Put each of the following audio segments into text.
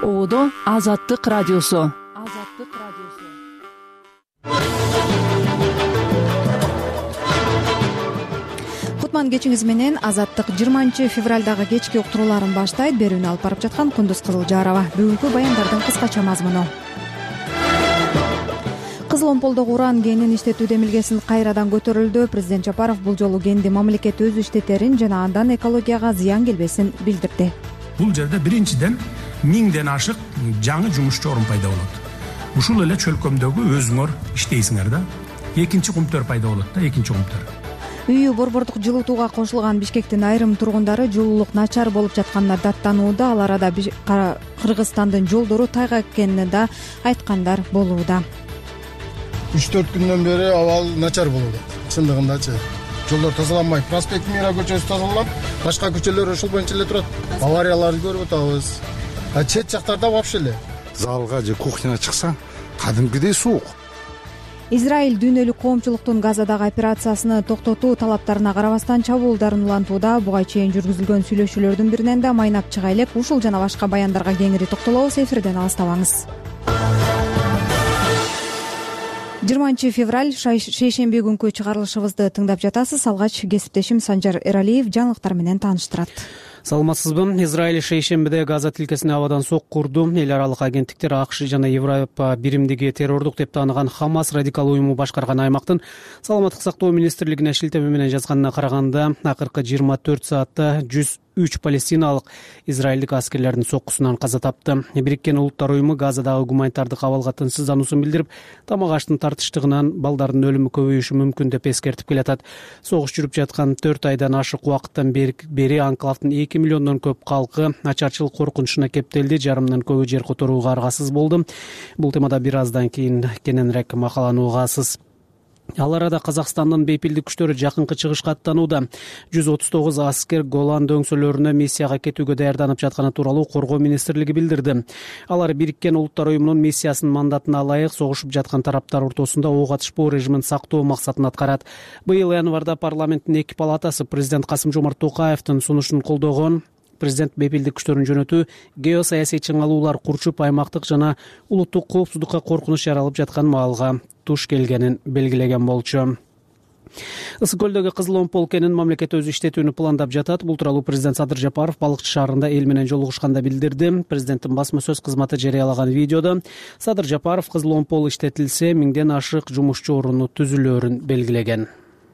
Оодо Азаттык радиосу. Кутман кечиңиз менен Азаттык 20 февралдагы кечки уктурууларын баштайт. Берүүнү алып барып жаткан Кундуз Кызылжарова. Бүгүнкү баяндардын кыскача мазмуну. Кызыл Омполдогу уран кенин иштетүү демилгесин кайрадан көтөрүлдү. Президент Жапаров бул жолу кенди мамлекет өзү иштетерин жана андан экологияга зыян келбесин билдирди. Бул жерде биринчиден 1000ден ашык жаңы жумушчу орун пайда болот. Ушул эле чөлкөмдөгү өзүңөр иштейсиңер да. Экинчи кумтөр пайда болот да, экинчи кумтөр. Үйү борбордук жылытууга кошулган Бишкектин айрым тургундары жылуулук начар болуп жатканына даттанууда. Ал арада Кыргызстандын жолдору тайгак экенин да айткандар болууда. 3-4 күндөн бери абал начар болууда. Чындыгындачы жолдор тазаланбай, проспект Мира көчөсү тазаланып, башка көчөлөр ошол боюнча эле турат. Аварияларды көрүп атабыз. Чет жактарда вообще эле залга же кухняга чыксаң, кадимкидей суук. Израиль дүйнөлүк коомчулуктун Газадагы операциясыны токтотуу талаптарына карабастан чабуулдарын улантууда. Буга чейин жүргүзүлгөн сүйлөшүүлөрдүн биринен да майнап чыга элек. Ушул жана башка баяндарга кеңири токтолобуз. Эфирден алыстабаңыз. 20 февраль шейшемби күнкү чыгарылышыбызды тыңдап жатасыз. Алгач кесиптешим Санжар Эралиев жаңылыктар менен тааныштырат. Саламатсызбы? Израиль шейшембиде Газа тилкесине абадан сокку урду. Эл аралык агенттиктер АКШ жана Европа биримдиги террордук деп тааныган Хамас радикал уюму башкарган аймактын саламаттык сактоо министрлигине шилтеме менен жазганына караганда, акыркы 24 саатта 103 палестиналык израилдик аскерлердин соккусунан каза тапты. Бириккен Улуттар уюму Газадагы гуманитардык абалга тынчсыздануусун билдирип, тамак аштын тартыштыгынан балдардын өлүмү көбөйүшү мүмкүн деп эскертип келатат. Согуш жүрүп жаткан 4 айдан ашык убакыттан бери анклавдын 2 миллиондон көп калкы ачарчылык коркунучуна кептелди. Жарымдан көбү жер которууга аргасыз болду. Бул темада бир аздан кийин кененирээк макалануугасыз. Ал арада Казакстандын бейпилдик күчтөрү жакынкы чыгышка аттанууда. 139 аскер Голан дөңсөлөрүнө миссияга кетүүгө даярданып жатканы тууралуу Коргоо министрлиги билдирди. Алар Бириккен Улуттар уюмунун миссиясынын мандатына ылайык согушуп жаткан тараптар ортосунда ок атышпоо режимин сактоо максатын аткарат. Быйыл январда парламенттин эки палатасы президент Касым-Жомарт Токаевдин сунушун колдогон. Президент бейпилдик күчтөрүн жөнөтүү, геосаясий чыңалуулар курчуп, аймактык жана улуттук коопсуздукка коркунуч жаралып жаткан маалга туш келгенин белгилеген болчу. Ысык көлдөгү Кызыл Омпол кенин мамлекет өзү иштетүүнү пландап жатат. Бул тууралуу президент Садыр Жапаров Балыкчы шаарында эл менен жолугушканда билдирди. Президенттин басма сөз кызматы жарыялаган видеодо Садыр Жапаров Кызыл Омпол иштетилсе 1000ден ашык жумушчу орунду түзүлөөрүн белгилеген.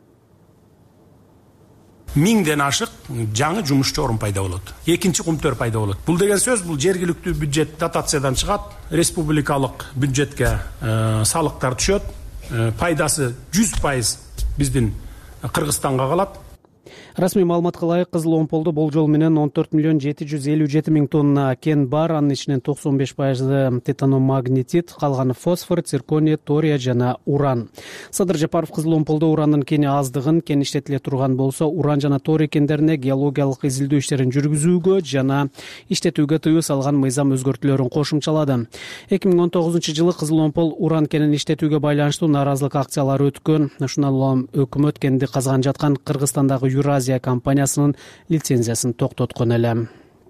1000ден ашык жаңы жумушчу орун пайда болот. Экинчи кумтөр пайда болот. Бул деген сөз бул жергиликтүү бюджет дотациядан чыгат, республикалык бюджетке салыктар түшөт, пайдасы 100% биздин Кыргызстанга калат. Расмий маалыматка ылайык Кызыл Омполдо болжол менен 14 миллион 757 миң тонна кен бар. Анын ичинен 95% титаномагнетит, калганы фосфор, цирконий, тория жана уран. Садыр Жапаров Кызыл Омполдо уранын кени аздыгын, кен иштетиле турган болсо, уран жана торий кендерине геологиялык изилдөө иштерин жүргүзүүгө жана иштетүүгө тыюу салган мыйзам өзгөртүүлөрүн кошумчалады. 2019 жылы Кызыл Омпол уран кенин иштетүүгө байланыштуу нааразылык акциялары өткөн. Ушундан улам өкмөт кенди казган жаткан Кыргызстандагы Юразия компаниясынын лицензиясын токтоткон эле.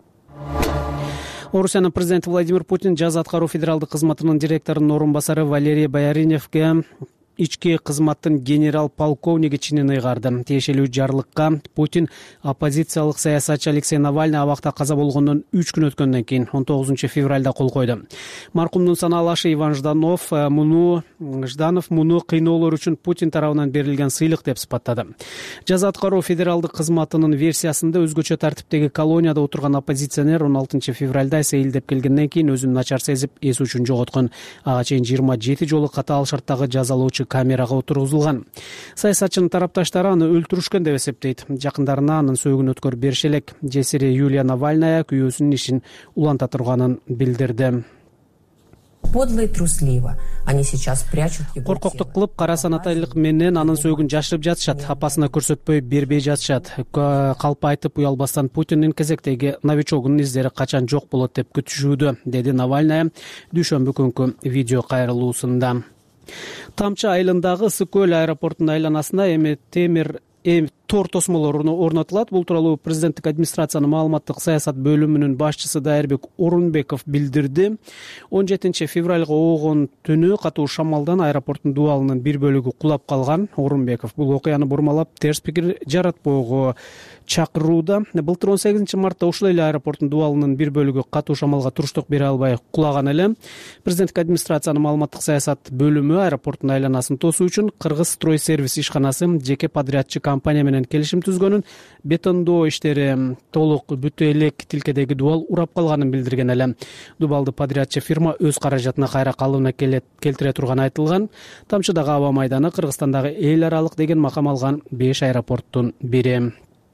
Орусиянын президенти Владимир Путин жаз аткаруу федералдык кызматынын директорунун орун басары Валерий Бояриневге ички кызматтын генерал-полковниги чинин ыйгарды. Тиешелүү жарлыкка Путин оппозициялык саясатчы Алексей Навальный абакта каза болгондон 3 күн өткөндөн кийин 19 февралда кол койду. Маркумдун санаалашы Иван Жданов муну кыйноолор үчүн Путин тарабынан берилген сыйлык деп сыпаттады. Жаз аткаруу федералдык кызматынын версиясында өзгөчө тартиптеги колонияда отурган оппозиционер 16 февралда сейилдеп келгенден кийин өзүн начар сезип эс үчүн жоготкон. Ага чейин 27 жолу катаал шарттагы жазалоочу камерага отургузулган. Саясатчынын тарапташтары аны өлтүрүшкөн деп эсептейт. Жакындарына анын сөөгүн өткөрүп бериши элек. Жесири Юлия Навальная күйөөсүнүн ишин уланта турганын билдирди. Подло и трусливо они сейчас прячут его. Коркоктук кылып, кара санатайлык менен анын сөөгүн жашырып жатышат, апасына көрсөтпөй бербей жатышат. Калп айтып уялбастан Путиндин кезектеги новичогунун издери качан жок болот деп күтүшүүдө, деди Навальная дүйшөмбү күнкү видео кайрылуусунда. Тамчы айылындагы Ысык көл аэропортунун айланасына эми тор тосмолор орнотулат. Бул тууралуу президенттик администрациянын маалыматтык саясат бөлүмүнүн башчысы Дайырбек Орунбеков билдирди. 17 февралга оогон түнү катуу шамалдан аэропорттун дубалынын бир бөлүгү кулап калган. Орунбеков бул окуяны бурмалап терс пикир жаратпоого чакырууда. Былтыр 18 мартта ушул эле аэропорттун дубалынын бир бөлүгү катуу шамалга туруштук бере албай кулаган эле. Президенттик администрациянын маалыматтык саясат бөлүмү аэропорттун айланасын тосуу үчүн Кыргыз строй сервис ишканасы жеке подрядчы компания менен келишим түзгөнүн, бетондоо иштери толук бүтө элек тилкедеги дубал урап калганын билдирген эле. Дубалды подрядчы фирма өз каражатына кайра калыбына келтире турганы айтылган. Тамчыдагы аба майданы Кыргызстандагы эл аралык деген макам алган 5 аэропорттун бири.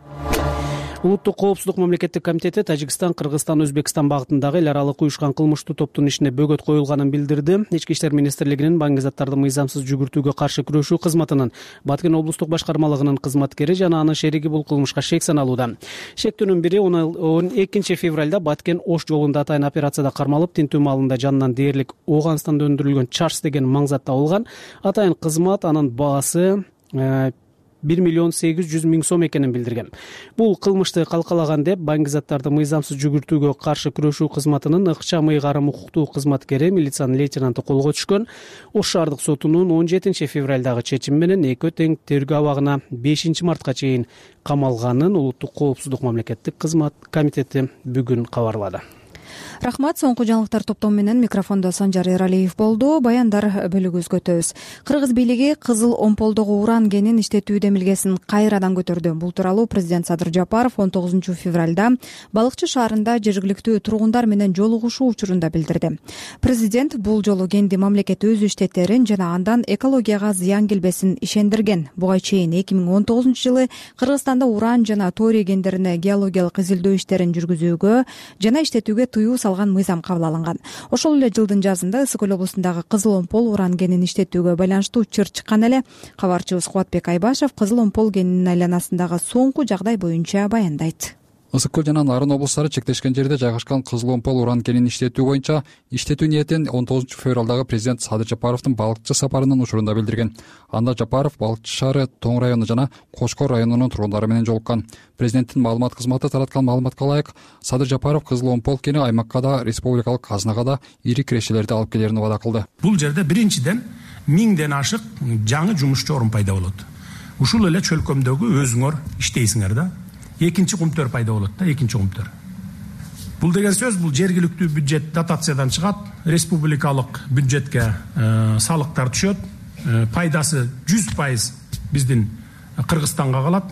Улуттук коопсуздук мамлекеттик комитети Тажикстан, Кыргызстан, Өзбекстан багытындагы эл аралык уюшкан кылмыштуу топтун ишине бөгөт коюлганын билдирди. Ички иштер министрлигинин баңгизаттарды мыйзамсыз жүгүртүүгө каршы күрөшүү кызматынын Баткен облустук башкармалыгынын кызматкери жана анын шериги бул кылмышка шек саналууда. Шектүүнүн бири 12 февралда Баткен Ош жолунда атайын операцияда кармалып, тинтүү маалында жанынан дээрлик Ооганстанда өндүрүлгөн чарс деген маңзат табылган. Атайын кызмат анын баасы 1,8 миллион сом экенин билдирген. Бул кылмышты калкалаган деп баңгизаттарды мыйзамсыз жүгүртүүгө каршы күрөшүү кызматынын ыкчам ыйгарым укуктуу кызматкери милициянын лейтенанты колго түшкөн. Ош шаардык сотунун 17 февралдагы чечими менен экөө тең тергөө абагына 5 мартка чейин камалганын Улуттук коопсуздук мамлекеттик кызмат комитети бүгүн кабарлады. Рахмат. Соңку жаңылыктар топтому менен микрофондо Санжар Эралиев болду. Баяндар бөлүгүбүзгө өтөбүз. Кыргыз бийлиги Кызыл Омполдогу уран кенин иштетүү демилгесин кайрадан көтөрдү. Бул тууралуу президент Садыр Жапаров 19 февралда Балыкчы шаарында жергиликтүү тургундар менен жолугушуу учурунда билдирди. Президент бул жолу кенди мамлекет өз иштеттерин жана андан экологияга зыян келбесин ишендирген. Буга чейин 2019 жылы Кыргызстанда уран жана торий кендерине геологиялык изилдөө иштерин жүргүзүүгө жана иштетүүгө тыюу салган мыйзам кабыл алынган. Ошол эле жылдын жазында Ысык көл облусундагы Кызыл Омпол уран кенин иштетүүгө байланыштуу чыр чыккан эле. Кабарчыбыз Кубатбек Айбашев Кызыл Омпол кенинин айланасындагы соңку жагдай боюнча баяндайт. Ысык көл жана Нарын облустары чектешкен жерде жайгашкан Кызыл Омпол уран кенин иштетүү боюнча иштетүү ниетин 19 февралдагы президент Садыр Жапаровдун Балыкчы сапарынын учурунда билдирген. Анда Жапаров Балыкчы шаары, Тоң району жана Кошкор районунун тургундары менен жолуккан. Президенттин маалымат кызматы тараткан маалыматка ылайык, Садыр Жапаров Кызыл Омпол кени аймакка да, республикалык казынага да ири кирешелерди алып келерин убада кылды. Бул жерде биринчиден 1000ден ашык жаңы жумушчу орун пайда болот. Ушул эле чөлкөмдөгү өзүңөр иштейсиңер да. Экинчи кумтөр пайда болот да, экинчи кумтөр. Бул деген сөз, бул жергиликтүү бюджет дотациядан чыгат, республикалык бюджетке салыктар түшөт, пайдасы 100% биздин Кыргызстанга калат.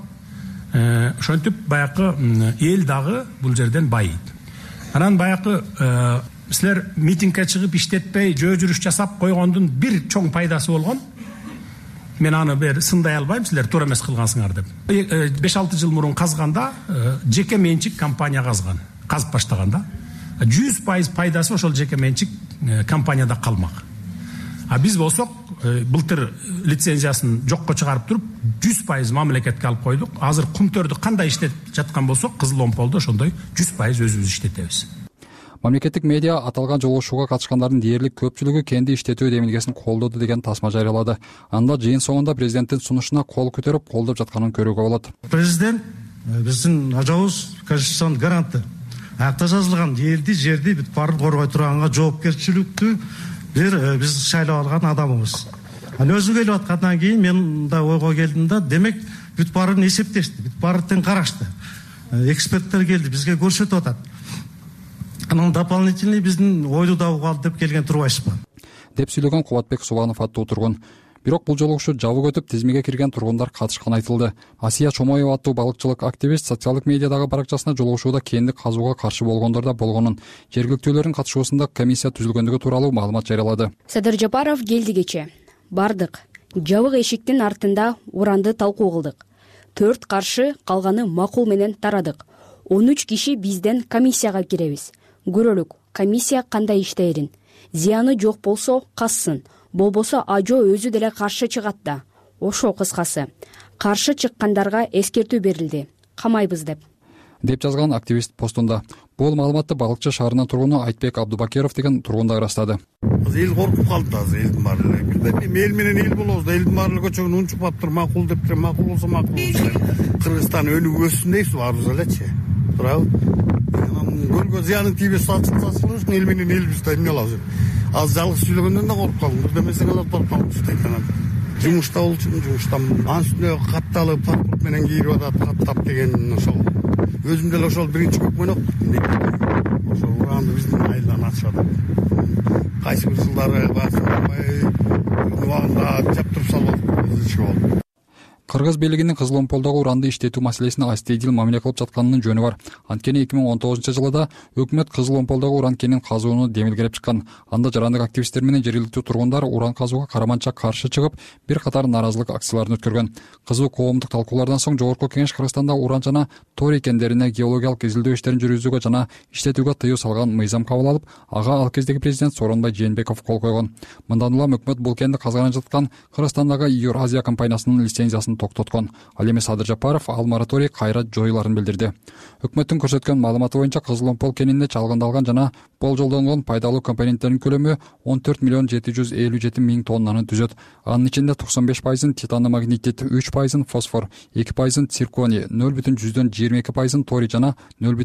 Ошентип баякы эл дагы бул жерден байыйт. Анан баякы силер митингге чыгып иштетпей, жөө жүрүш жасап койгондун бир чоң пайдасы болгон. Мен аны сындай албайм, силер туура эмес кылгансыңар деп. 5-6 жыл мурун казганда жеке менчик компания казган, казып баштаган да. 100% пайдасы ошол жеке менчик компанияда калмак. А биз болсок былтыр лицензиясын жокко чыгарып туруп 100% мамлекетке алып койдук. Азыр кумтөрдү кандай иштетип жаткан болсок, Кызыл Омполдо ошондой 100% өзүбүз иштетебиз. Мамлекеттик медиа аталган жолугушууга катышкандардын дээрлик көпчүлүгү кенди иштетүү демилгесин колдоду деген тасма жарыялады. Анда жыйын соңунда президенттин сунушуна кол көтөрүп колдоп жатканын көрүүгө болот. Президент биздин ажабыз конституциянын гаранты. Акта жазылган элди, жерди бүт баарын коргой турганга жоопкерчиликтүү биз шайлап алган адамыбыз. Өзү келип аткандан кийин мен мындай ойго келдим да, демек бүт баарын эсептешти, бүт баарын тең карашты. Эксперттер келди, бизге көрсөтүп атат. Анан дополнительный биздин ойду да угалды деп келген турбайсызбы? Деп сүйлөгөн Кубатбек Субанов аттуу тургун. Бирок бул жолугушуу жабык өтүп, тизмеге кирген тургундар катышканы айтылды. Асия Чомоева аттуу балыкчылык активист социалдык медиадагы баракчасына жолугушууда кенди казууга каршы болгондор да болгонун, жергиликтүүлөрдүн катышуусунда комиссия түзүлгөндүгү тууралуу маалымат жарыялады. Садыр Жапаров келди кече. Бардык. Жабык эшиктин артында уранды талкуу кылдык. 4 каршы, калганы макул менен тарадык. 13 киши бизден комиссияга киребиз. Көрөлүк, комиссия кандай иштейрин. Зыяны жок болсо кассын, болбосо ажо өзү деле каршы чыгат да. Ошо кыскасы. Каршы чыккандарга эскертүү берилди. Камайбыз деп. деп жазган активист постунда. Бул маалыматты Балыкчы шаарынын тургуну Айтбек Абдубакиров деген тургун да ырастады. Эл коркуп калды азыр, элдин баары эле. Эл менен эл болобуз да, элдин баары көчөгөн унчуп атыптыр, макул дептир, макул болсо макул болсун. Кыргызстан өнүгүп өссүн дейбиз баарыбыз элечи. Туурабы? Анан көлгө зыяны тийбес сачылыш, эл менен элбиз да эмне кылабыз. Азыр жалгыз сүйлөгөндөн да коркуп калдым. Бир демесең алып барып калдым дейт. Жумушта болчумун, жумуштан анын үстүнө катталып паспорт менен кийирип атат, каттап деген ошол. Өзүм деле ошол биринчи көкмөнөк. Ошол уранды биздин айылдан атышат. Кайсы бир жылдары убагында жаптырып салып. Кыргыз бийлигинин Кызыломполдогу уранды иштетүү маселесине астейдил мамиле кылып жатканынын жөнү бар. Анткени 2019 жылда өкмөт Кызыломполдогу уран кенин казууну демилгелеп чыккан. Анда жарандык активисттер менен жергиликтүү тургундар уран казууга караманча каршы чыгып, бир катар нааразылык акцияларын өткөргөн. Кызуу коомдук талкуулардан соң Жогорку Кеңеш Кыргызстанда уран жана тори кендерине геологиялык изилдөө иштерин жүргүзүүгө жана иштетүүгө тыюу салган мыйзам кабыл алып, ага ал кездеги президент Сооронбай Жээнбеков кол койгон. Мындан улам өкмөт бул кенди казганып жаткан Кыргызстандагы Евразия компаниясынын лицензиясын токтоткон. Ал эми Садыр Жапаров ал мораторий кайра жоюларын билдирди. Өкмөттүн көрсөткөн маалыматы боюнча Кызыломпол кенинде чалгындалган жана болжолдонгон пайдалуу компоненттердин көлөмү 14,757,000 тоннаны түзөт. Анын ичинде 95% титаномагнетит, 3% фосфор, 2% цирконий, 0,22% тори жана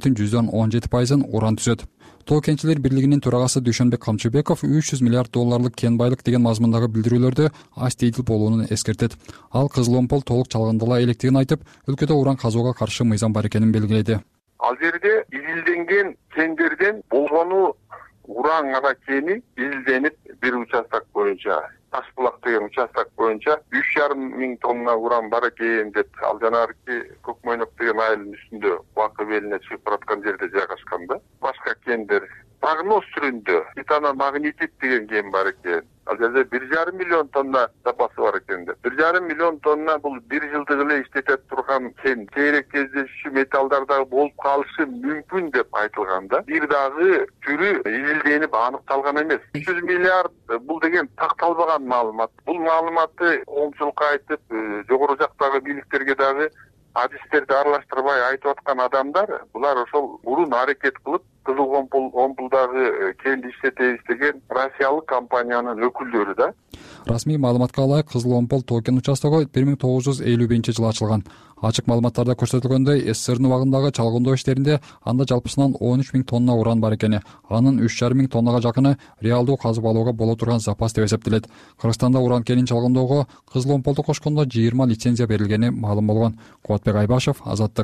0,17% уран түзөт. Тоо кенчилер бирлигинин төрагасы Дүйшөнбек Камчыбеков 300 миллиард долларлык кен байлык деген мазмундагы билдирүүлөрдө астейдил болуунун эскертет. Ал Кызыломпол толук чалгындала электигин айтып, өлкөдө уран казууга каршы мыйзам бар экенин белгиледи. Ал жерде изилденген кендерден болгону уран гана кени изилденип бир участок боюнча, Ташбулак деген участок боюнча 3,5 тонна уран бар экен деп, ал жанагы Көкмөйнөк деген айылдын үстүндө Бакы белине чыгып бараткан жерде жайгашкан да. Башка кендер прогноз түрүндө титаномагнетит деген кен бар экен. Ал жерде 1,5 миллион тонна запасы бар экен деп. 1,5 миллион тонна бул бир жылдык эле иштетип турган кен. Сейрек кездешүү металлдар дагы болуп калышы мүмкүн деп айтылган да. Бир дагы түрү изилденип аныкталган эмес. 300 миллиард бул деген такталбаган маалымат. Бул маалыматты коомчулукка айтып, жогору жактагы бийликтерге дагы адистерди аралаштырбай айтып аткан адамдар, булар ошол мурун аракет кылып Кызыломполдагы кенди иштетебиз деген Россиялык компаниянын өкүлдөрү да. Расмий маалыматка ылайык Кызыломпол тоо кен участогу 1951-жылы ачылган. Ачык маалыматтарда көрсөтүлгөндөй, СССРдин убагындагы чалгындоо иштеринде анда жалпысынан 13,000 тонна уран бар экени, анын 3,5 тоннага жакыны реалдуу казып алууга боло турган запас деп эсептелет. Кыргызстанда уран кенин чалгындоого Кызыломполду кошкондо 20 лицензия берилгени маалым болгон. Кубатбек Айбашев, Азаттык.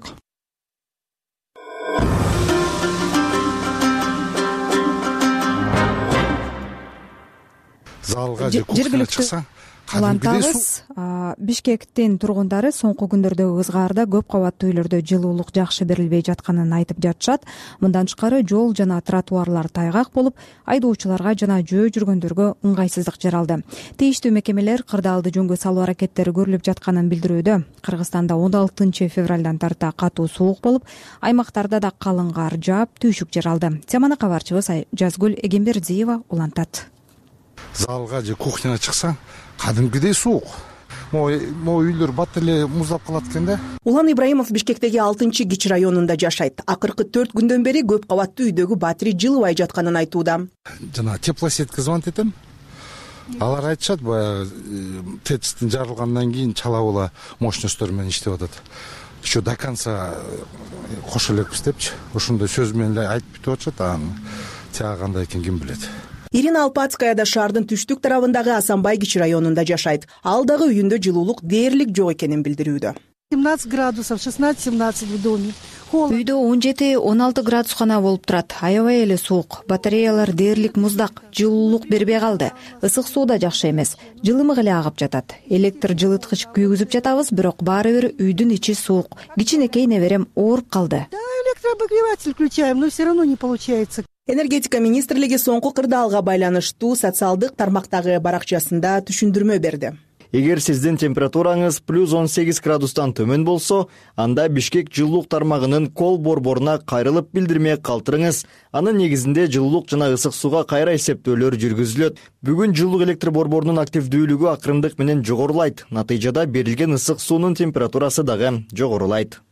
Залга же кухняга чыксаң, улантабыз. Бишкектин тургундары соңку күндөрдө Ызгаарда көп кабаттуу үйлөрдө жылуулук жакшы берилбей жатканын айтып жатышат. Мындан тышкары жол жана тротуарлар тайгак болуп, айдоочуларга жана жөө жүргөндөргө ыңгайсыздык жаралды. Тийиштүү мекемелер кырдаалды жөнгө салуу аракеттери көрүлүп жатканын билдирүүдө. Кыргызстанда 16 февралдан тарта катуу суук болуп, аймактарда да калың кар жаап, түйшүк жаралды. Теманы кабарчыбыз Жазгүл Эгембердиева улантат. Залга же кухняга чыксаң, кадимкидей суук. Могу үйлөр бат эле муздап калат экен да. Улан Ибраимов Бишкектеги 6-Кич районунда жашайт. Акыркы 4 күндөн бери көп кабаттуу үйдөгү батири жылыбай жатканын айтууда. Жана теплосетке звонить этем. Алар айтышат, баягы ТЭЦтин жарылгандан кийин чала була мощностьтор менен иштеп атат. Еще до конца кошо элекпиз депчи. Ошондой сөз менен эле айтып бүтүп атышат, анан тияга кандай экен ким билет. Ирина Алпацкая да шаардын түштүк тарабындагы Асанбай-Кич районунда жашайт. Ал дагы үйүндө жылуулук дээрлик жок экенин билдирүүдө. 17 градусов, 16-17 в доме. Үйдө 17-16 градус гана болуп турат. Аябай эле суук. Батареялар дээрлик муздак, жылуулук бербей калды. Ысык суу да жакшы эмес. Жылымык эле агып жатат. Электр жылыткыч күйгүзүп жатабыз, бирок баары бир үйдүн ичи суук. Кичинекей неберем ооруп калды. Да, электрообогреватель включаем, но все равно не получается. Энергетика министрлиги соңку кырдаалга байланыштуу социалдык тармактагы баракчасында түшүндүрмө берди. Эгер сиздин температураңыз плюс 18 градустан төмөн болсо, анда Бишкек жылуулук тармагынын кол борборуна кайрылып билдирме калтырыңыз. Анын негизинде жылуулук жана ысык сууга кайра эсептөөлөр жүргүзүлөт. Бүгүн жылуулук электр борборунун активдүүлүгү акырындык менен жогорулайт. Натыйжада берилген ысык суунун температурасы дагы жогорулайт.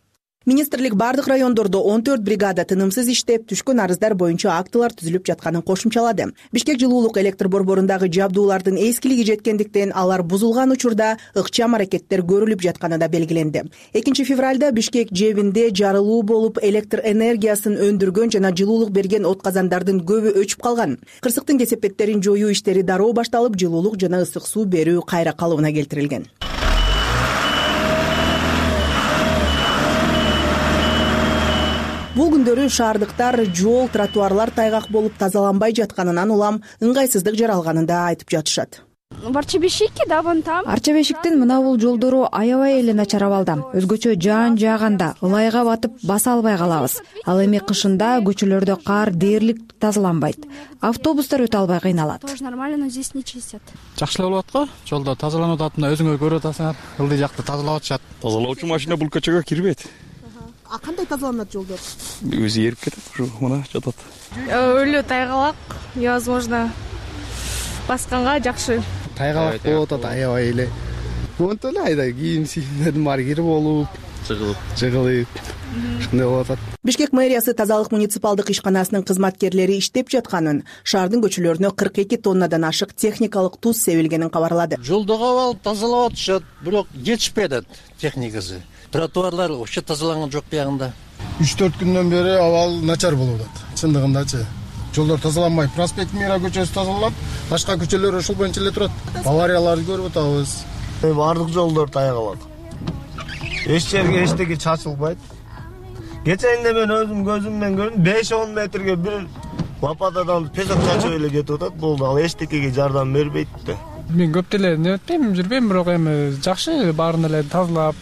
Министрлик бардык райондордо 14 бригада тынымсыз иштеп, түшкөн арыздар боюнча актылар түзүлүп жатканын кошумчалады. Бишкек жылуулук электр борборундагы жабдуулардын эскилиги жеткендиктен алар бузулган учурда ыкчам аракеттер көрүлүп жатканы да белгиленди. 2 февралда Бишкек жебинде жарылуу болуп, электр энергиясын өндүргөн жана жылуулук берген от казандардын көбү өчүп калган. Кырсыктын кесепеттерин жоюу иштери дароо башталып, жылуулук жана ысык суу берүү кайра калыбына келтирилген. Бул күндөрү шаардыктар жол, тротуарлар тайгак болуп тазаланбай жатканынан улам ыңгайсыздык жаралганын да айтып жатышат. Арчабешикки да вон там. Арчабешиктин мына бул жолдору аябай эле начар абалда. Өзгөчө жаан жааганда ылайга батып баса албай калабыз. Ал эми кышында көчөлөрдө кар дээрлик тазаланбайт. Автобустар өтө албай кыйналат. Тоже нормально, но здесь не чистят. Жакшылап болуп атпайбы? Жолдо тазаланып атат, өзүңөр көрүп атасыңар. Ылдый жакты тазалап атышат. Тазалоочу машина бул көчөгө кирбейт. А кандай тазаланат жолдор? Өзү эрип кетет, ушу мына жатат. Өлө тайгалак, невозможно басканга жакшы. Тайгалак болуп атат аябай эле. Монто эле айда кийим-сийимдердин баары кирип болуп, жыгылып, ушундай болуп атат. Бишкек мэриясы тазалык муниципалдык ишканасынын кызматкерлери иштеп жатканын, шаардын көчөлөрүнө 42 тоннадан ашык техникалык туз себилгенин кабарлады. Жолдого алып тазалап атышат, бирок жетишпейт техникасы. Тротуарлар вообще тазаланган жок биягында. 3-4 күндөн бери абал начар болуп атат. Чындыгындачы. Жолдор тазаланбай, проспект Мира көчөсү тазаланып, башка көчөлөр ошол боюнча эле турат. Аварияларды көрүп атабыз. Бардык жолдор тайгалат. Эч жерге эчтеке чачылбайт. Кечээинде мен өзүм көзүм менен көрдүм, 5-10 метрге бир лопатадан песок чачып эле кетип атат. Болду, ал эчтекеге жардам бербейт да. Мен көп деле нетпейм, жүрбөйм, бирок эми жакшы баарын эле тазалап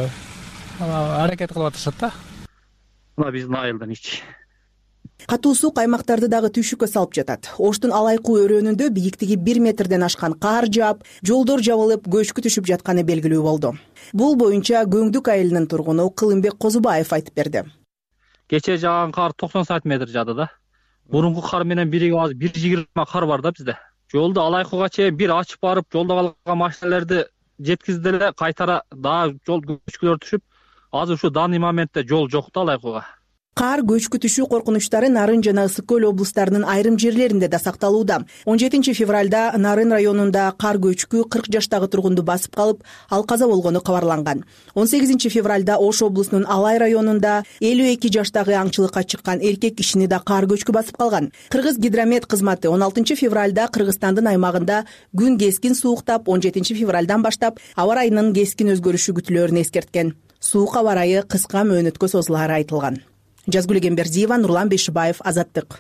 аракет кылып атышат да. Мына биздин айылдан ич. Катуу суу каймактарды дагы түйшүккө салып жатат. Оштун алайкуу өрөөнүндө бийиктиги 1 метрден ашкан кар жаап, жолдор жабылып, көчкү түшүп жатканы белгилүү болду. Бул боюнча Көңдүк айылынын тургуну Кылымбек Козубаев айтып берди. Кечээ жааган кар 90 сантиметр жаады да. Мурунку кар менен бириги азыр 120 кар бар да бизде. Жолду алайкууга чейин бир ачып барып, жолдо калган машиналерди жеткизди эле, кайтара дагы жол көчкүлөр түшүп, азыр ушу данный моментте жол жок да алайкууга. Кар көчкү түшүү коркунучтары Нарын жана Ысык көл облустарынын айрым жерлеринде да сакталууда. 17 февралда Нарын районунда кар көчкү 40 жаштагы тургунду басып калып, ал каза болгону кабарланган. 18 февралда Ош облусунун Алай районунда 52 жаштагы аңчылыкка чыккан эркек кишини да кар көчкү басып калган. Кыргыз гидромет кызматы 16 февралда Кыргызстандын аймагында күн кескин сууктап, 17 февралдан баштап аба райынын кескин өзгөрүшү күтүлөөрүн эскерткен. Суук аба райы кыска мөөнөткө созулаары айтылган. Жазгүл Гембердиева, Нурлан Бейшибаев, Азаттык.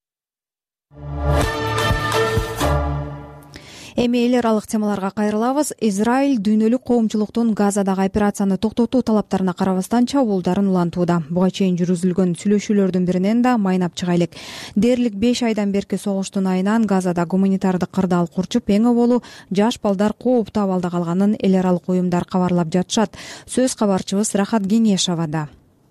Эми эл аралык темаларга кайрылабыз. Израиль дүйнөлүк коомчулуктун Газадагы операцияны токтотуу талаптарына карабастан чабуулдарын улантууда. Буга чейин жүргүзүлгөн сүйлөшүүлөрдүн биринен да майнап чыга элек. Дээрлик 5 айдан берки согуштун айынан Газада гуманитардык кырдаал курчуп, эң оболу жаш балдар кооптуу абалда калганын эл аралык уюмдар кабарлап жатышат. Сөз кабарчыбыз Рахат Кеңешовада.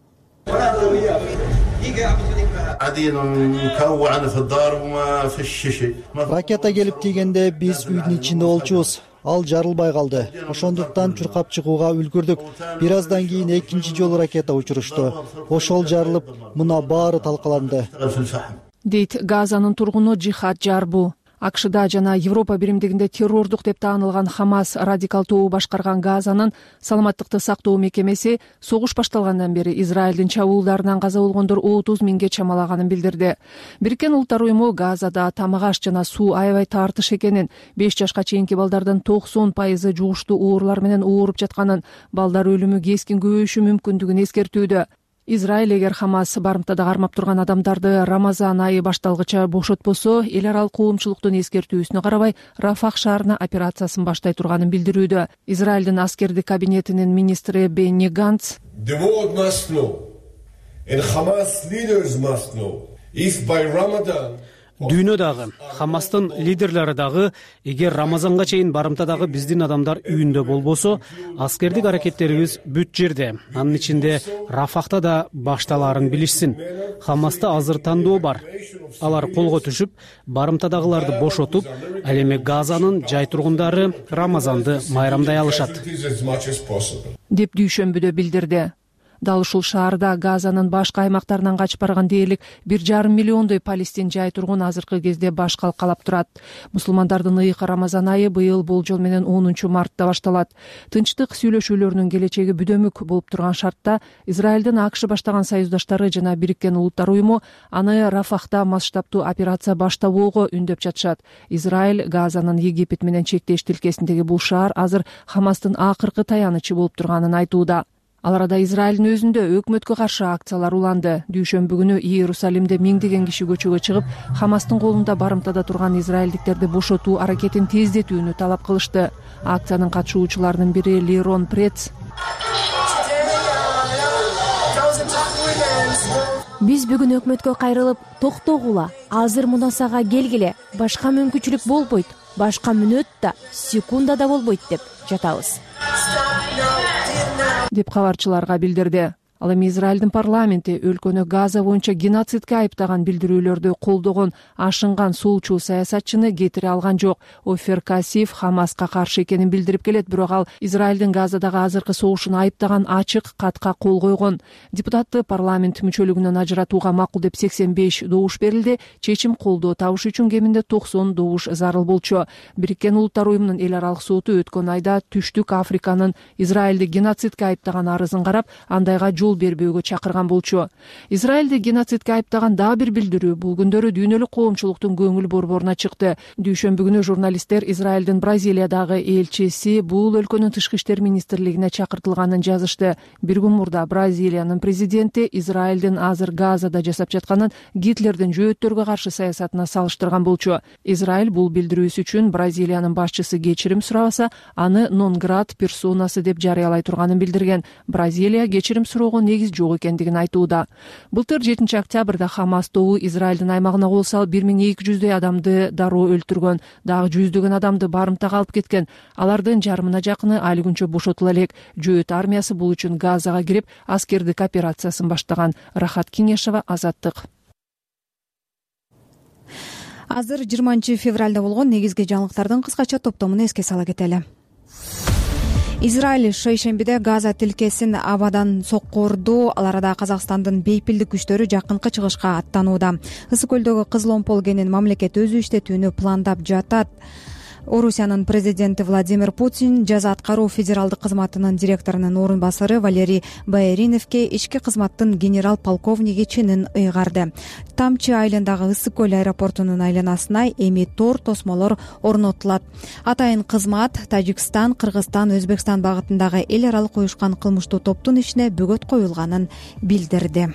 Ракета келип тийгенде биз үйдүн ичинде болчубуз. Ал жарылбай калды. Ошондуктан чуркап чыгууга үлгүрдүк. Бир аздан кийин экинчи жолу ракета учурушту. Ошол жарылып, мына баары талкаланды. Дейт Газанын тургуну Жихад Жарбу. АКШда жана Европа биримдигинде террордук деп таанылган Хамас радикал тобу башкарган Газанын саламаттыкты сактоо мекемеси согуш башталгандан бери Израилдин чабуулдарынан каза болгондор 30 миңге чамалаганын билдирди. Бириккен Улуттар уюму Газада тамак аш жана суу аябай тартыш экенин, 5 жашка чейинки балдардын 90% жугуштуу оорулар менен ооруп жатканын, балдар өлүмү кескин көбөйүшү мүмкүндүгүн эскертүүдө. Израиль эгер Хамас барымтада кармап турган адамдарды Рамазан айы башталгыча бошотпосо, эл аралык коомчулуктун эскертүүсүнө карабай Рафах шаарына операциясын баштай турганын билдирүүдө. Израилдин аскердик кабинетинин министри Бенни Ганц Дүйнө дагы, Хамастын лидерлери дагы, эгер Рамазанга чейин барымтадагы биздин адамдар үйүндө болбосо, аскердик аракеттерибиз бүт жерде, анын ичинде Рафахта да башталаарын билишсин. Хамаста азыр тандоо бар. Алар колго түшүп, барымтадагыларды бошотуп, ал эми Газанын жай тургундары Рамазанды майрамдай алышат, деп дүйшөмбүдө билдирди. Дал ушул шаарда Газанын башка аймактарынан качып барган дээрлик 1,5 миллиондой палестин жай тургун азыркы кезде баш калкалап турат. Мусулмандардын ыйык Рамазан айы быйыл болжол менен 10 мартта башталат. Тынчтык сүйлөшүүлөрүнүн келечеги бүдөмүк болуп турган шартта Израилдин АКШ баштаган союздаштары жана Бириккен Улуттар уюму аны Рафахта масштабтуу операция баштабоого үндөп жатышат. Израиль Газанын Египет менен чектеш тилкесиндеги бул шаар азыр Хамастын акыркы таянычы болуп турганын айтууда. Ал арада Израилдин өзүндө өкмөткө каршы акциялар уланды. Дүйшөмбү күнү Иерусалимде миңдеген киши көчөгө чыгып, Хамастын колунда барымтада турган израилдиктерди бошотуу аракетин тездетүүнү талап кылышты. Акциянын катышуучуларынын бири Лерон Прец Биз бүгүн өкмөткө кайрылып, токтогула, азыр мунасага келгиле, башка мүмкүнчүлүк болбойт, башка мүнөт да, секунда да болбойт деп жатабыз. деп кабарчыларга билдирди. Ал эми Израилдин парламенти өлкөнү Газа боюнча геноцидке айыптаган билдирүүлөрдү колдогон ашынган сулчу саясатчыны кетире алган жок. Офер Касиф Хамаска каршы экенин билдирип келет, бирок ал Израилдин Газадагы азыркы согушун айыптаган ачык катка кол койгон. Депутатты парламент мүчөлүгүнөн ажыратууга макул деп 85 добуш берилди. Чечим колдоо табыш үчүн кеминде 90 добуш зарыл болчу. Бириккен Улуттар уюмунун эл аралык соту өткөн айда Түштүк Африканын Израилди геноцидке айыптаган арызын карап, андайга бербөөгө чакырган болчу. Израилди геноцидке айыптаган дагы бир билдирүү бул күндөрү дүйнөлүк коомчулуктун көңүл борборуна чыкты. Дүйшөмбү күнү журналисттер Израилдин Бразилиядагы элчиси бул өлкөнүн тышкы иштер министрлигине чакыртылганын жазышты. Бир күн мурда Бразилиянын президенти Израилдин азыр Газада жасап жатканын Гитлердин жөөттөргө каршы саясатына салыштырган болчу. Израиль бул билдирүүсү үчүн Бразилиянын башчысы кечирим сурабаса, аны non-grata персонасы деп жарыялай турганын билдирген. Бразилия кечирим суроого негиз жок экендигин айтууда. Былтыр 7 октябрда Хамас тобу Израилдин аймагына кол салып 1200 адамды дароо өлтүргөн, дагы жүздөгөн адамды барымтага алып кеткен. Алардын жарымына жакыны али күнчө бошотула элек. Жөөт армиясы бул үчүн Газага кирип, аскердик операциясын баштаган. Рахат Кеңешова, Азаттык. Азыр 20 февралда болгон негизги жаңылыктардын кыскача топтомун эске сала кетели. Израиль шейшембиде Газа тилкесин абадан соккурду. Ал арада Казакстандын бейпилдик күчтөрү жакынкы чыгышка аттанууда. Ысык көлдөгү Кызыл Омпол кенин мамлекет өзү иштетүүнү пландап жатат. Орусиянын президенти Владимир Путин жаза аткаруу федералдык кызматынын директорунун орун басары Валерий Байриновке ички кызматтын генерал-полковниги ченин ыйгарды. Тамчы айылындагы Ысык көл аэропортунун айланасына эми тор тосмолор орнотулат. Атайын кызмат Тажикстан, Кыргызстан, Өзбекстан багытындагы эл аралык уюшкан кылмыштуу топтун ишине бөгөт коюлганын билдирди.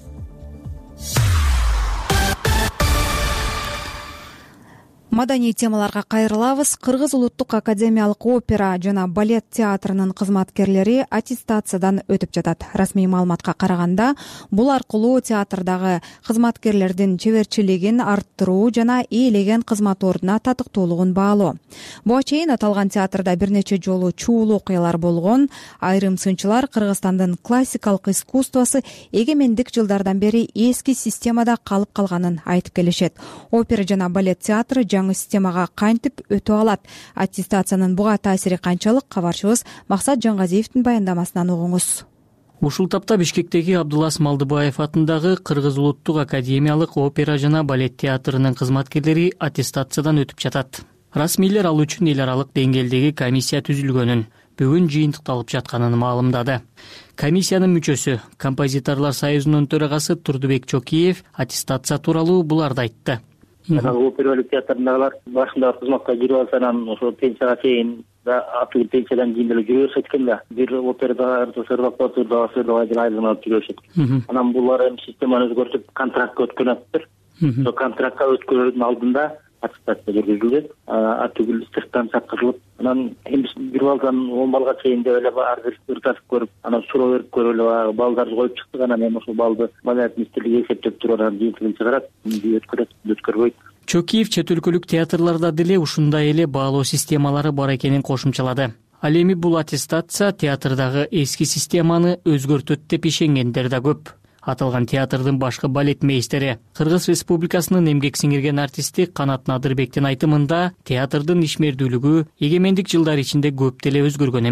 Маданий темаларга кайрылабыз. Кыргыз улуттук академиялык опера жана балет театрынын кызматкерлери аттестациядан өтүп жатат. Расмий маалыматка караганда, бул аркылуу театрдагы кызматкерлердин чеберчилигин арттыруу жана ээлеген кызмат ордуна татыктуулугун баалоо. Буга чейин аталган театрда бир нече жолу чуулуу окуялар болгон. Айрым сынчылар Кыргызстандын классикалык искусствосу эгемендик жылдардан бери эски системада калып калганын айтып келишет. Опера жана балет театры жаңы системага кантип өтө алат? Аттестациянын буга таасири канчалык? Кабарчыбыз Максат Жангазиевдин баяндамасынан угуңуз. Ушул тапта Бишкектеги Абдулас Малдыбаев атындагы Кыргыз улуттук академиялык опера жана балет театрынын кызматкерлери аттестациядан өтүп жатат. Расмийлер ал үчүн эл аралык деңгээлдеги комиссия түзүлгөнүн, бүгүн жыйынтыкталып жатканын маалымдады. Комиссиянын мүчөсү, композиторлор союзунун төрагасы Турдубек Чокиев аттестация тууралуу буларды айтты. Опера балет театрындагылар башында кызматка кирип алса, анан ошо пенсияга чейин аты пенсиядан кийин деле жүрө беришет экен да. Бир операда сырлап деп айылынып жүрө беришет. Анан булар эми системаны өзгөртүп контрактка өткөн атыптыр. Ошо контрактка өткөрүүнүн алдында аттестация жүргүзүлдү. Атүгүл сырттан чакырылып, анан эми бир балдан 10 балга чейин деп эле ар бир ырташып көрүп, анан суроо берип көрүп эле балдарды коюп чыктык. Анан эми ошол балды Маданият министрлиги эсептеп туруп, анан жыйынтыгын чыгарат, өткөрөт, өткөрбөйт. Чокиев чет өлкөлүк театрларда деле ушундай эле баалоо системалары бар экенин кошумчалады. Ал эми бул аттестация театрдагы эски системаны өзгөртөт деп ишенгендер да көп. Аталган театрдын башкы балет мейстери, Кыргыз Республикасынын эмгек сиңирген артисти Канат Надырбектин айтымында, театрдын ишмердүүлүгү эгемендик жылдар ичинде көп деле өзгөргөн эмес.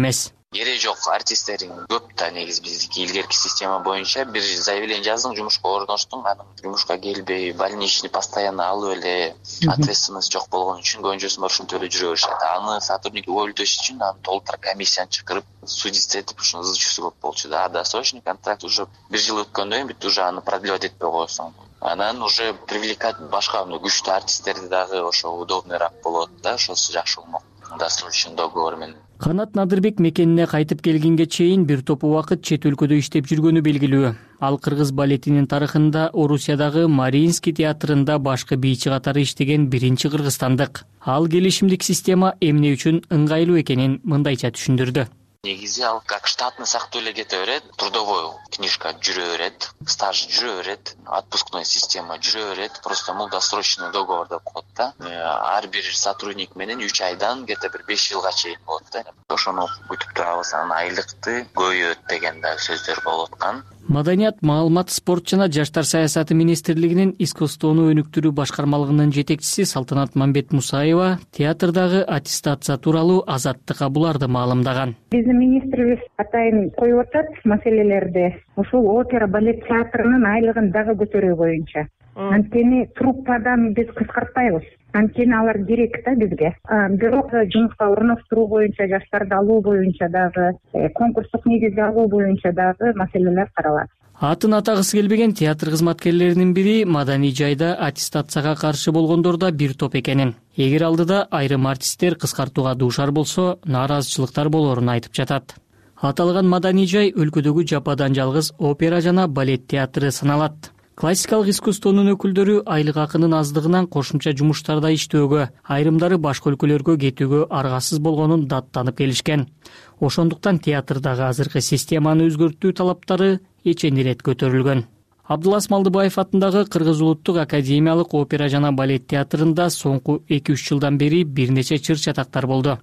Кереги жок артисттериң көп да негизи биздики илгерки система боюнча бир заявление жаздың, жумушка орноштуң, анан жумушка келбей, больничный постоянно алып эле ответственность жок болгон үчүн көбүнчөсү бар ушинтип эле жүрө беришет. Аны сотрудник уволить үчүн аны толтура комиссияны чакырып судиться этип ушуну ызычуусу көп болчу да. А досрочный контракт уже бир жыл өткөндөн кийин бүт уже аны продлевать этпей коесуң. Анан уже привлекать башка күчтүү артисттерди дагы ошо удобныйраак болот да, ошосу жакшы болмок. Досрочный договор менен. Канат Надырбек мекенине кайтып келгенге чейин бир топ убакыт чет өлкөдө иштеп жүргөнү белгилүү. Ал кыргыз балетинин тарыхында Орусиядагы Мариинский театрында башкы бийчи катары иштеген биринчи кыргызстандык. Ал келишимдик система эмне үчүн ыңгайлуу экенин мындайча түшүндүрдү. Негизи ал как штатный сактоо эле кете берет, трудовой книжка жүрө берет, стаж жүрө берет, отпускной система жүрө берет, просто бул досрочный договор деп коет да. Ар бир сотрудник менен 3 айдан где-то бир 5 жылга чейин болот да. Ошону күтүп турабыз, анан айлыкты көбөйөт деген да сөздөр болуп аткан. Маданият, маалымат, спорт жана жаштар саясаты министрлигинин искусствону өнүктүрүү башкармалыгынын жетекчиси Салтанат Мамбет Мусаева театрдагы аттестация тууралуу Азаттык Абуларды маалымдаган. Биздин министрибиз атайын коюп атат маселелерди. Ушул опера балет театрынын айлыгын дагы көтөрүү боюнча. Анткени труппадан биз кыскартпайбыз. Анткени алар керек да бизге. Бирок жумушка орноштуруу боюнча, жаштарды алуу боюнча дагы, конкурстук негизде алуу боюнча дагы маселелер каралат. Атын атагысы келбеген театр кызматкерлеринин бири маданий жайда аттестацияга каршы болгондор да бир топ экенин. Эгер алдыда айрым артисттер кыскартууга дуушар болсо, нааразычылыктар болоорун айтып жатат. Аталган маданий жай өлкөдөгү жападан жалгыз опера жана балет театры саналат. Классикалык искусствонун өкүлдөрү айлык акынын аздыгынан кошумча жумуштарда иштөөгө, айрымдары башка өлкөлөргө кетүүгө аргасыз болгонун даттанып келишкен. Ошондуктан театрдагы азыркы системаны өзгөртүү талаптары эчен ирет көтөрүлгөн. Абдулас Малдыбаев атындагы Кыргыз улуттук академиялык опера жана балет театрында соңку 2-3 жылдан бери бир нече чыр-чатактар болду.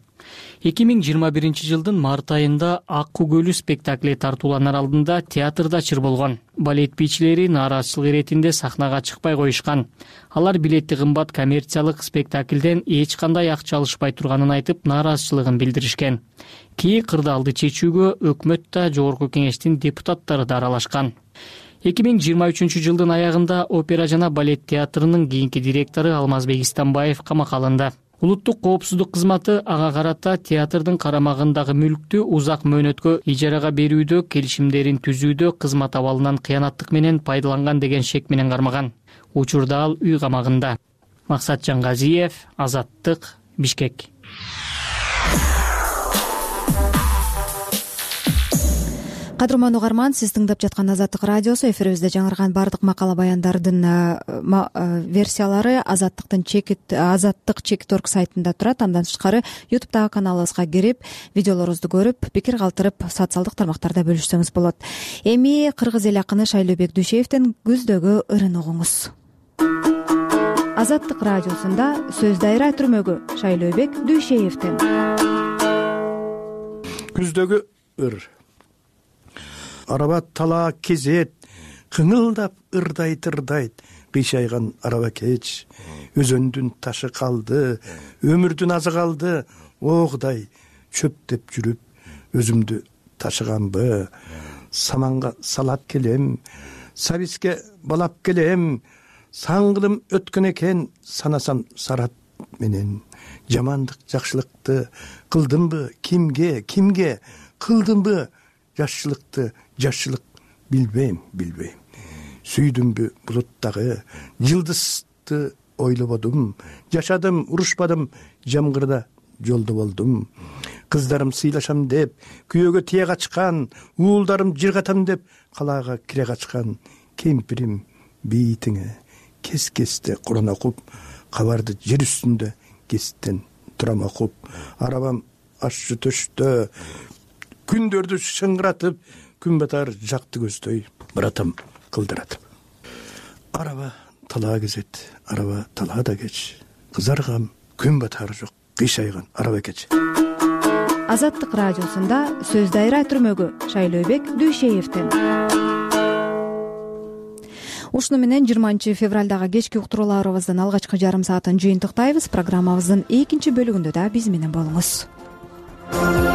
2021 жылдын март айында Аккуу көлү спектакли тартууланар алдында театрда чыр болгон. Балет бийчилери нааразычылык иретинде сахнага чыкпай коюшкан. Алар билети кымбат коммерциялык спектаклден эч кандай акча алышпай турганын айтып, нааразычылыгын билдиришкен. Кээ кырдаалды чечүүгө өкмөт да, жогорку кеңештин депутаттары да аралашкан. 2023 жылдын аягында опера жана балет театрынын кийинки директору Алмазбек Истамбаев камакка алынды. Улуттук коопсуздук кызматы ага карата театрдын карамагындагы мүлктү узак мөөнөткө ижарага берүүдө, келишимдерин түзүүдө кызмат абалынан кыянаттык менен пайдаланган деген шек менен кармаган. Учурда ал үй камагында. Максат Жангазиев, Азаттык, Бишкек. Кадырман угарман, сиз тыңдап жаткан Азаттык радиосу. Эфирибизде жаңырган бардык макала баяндардын версиялары Азаттык Чекит.org сайтында турат. Андан тышкары YouTube'дагы каналыбызга кирип, видеолорубузду көрүп, пикир калтырып, социалдык тармактарда бөлүшсөңүз болот. Эми кыргыз эл акыны Шайлообек Дүйшеевдин Күздөгү ырын угуңуз. Азаттык радиосунда сөз дайра түрмөгү Шайлообек Дүйшеевдин. Күздөгү ыр. Араба тала кезет, кыңылдап ырдайт, кыйшайган араба кеч. Өзөндүн ташы калды, өмүрдүн азы калды, огдай чөптөп жүрүп, өзүмдү ташыганбы. Саманга салап келем, сабиске балап келем, саңгылым өткөн экен, санасам сарат менен. Жамандык, жакшылыкты кылдымбы, кимге кылдымбы, жашчылыкты, жашчылык билбейм. Сүйдүмбү булуттагы жылдызды ойлободум, жашадым, урушпадым, жамгырда жолдо болдум. Кыздарым сыйлашам деп, күйөөгө тие качкан, уулдарым жыргатам деп, калаага кире качкан. Кемпирим бийитиңе кес-кесте Куран окуп, кабарды жер үстүндө кестен турам окуп. Арабам ашчы төштө, күндөрдү шыңгыратып, күн батар жакты көздөй братам кылдыратып. Араба тала кезет, араба талаада кеч, кызаргам күн батары жок, кыйшайган араба кеч. Азаттык радиосунда сөз дайра түрмөгү Шайлообек Дүйшеевдин. Ушуну менен 20 февралдагы кечки уктурууларыбыздын алгачкы жарым саатын жыйынтыктайбыз. Программабыздын экинчи бөлүгүндө да биз менен болуңуз.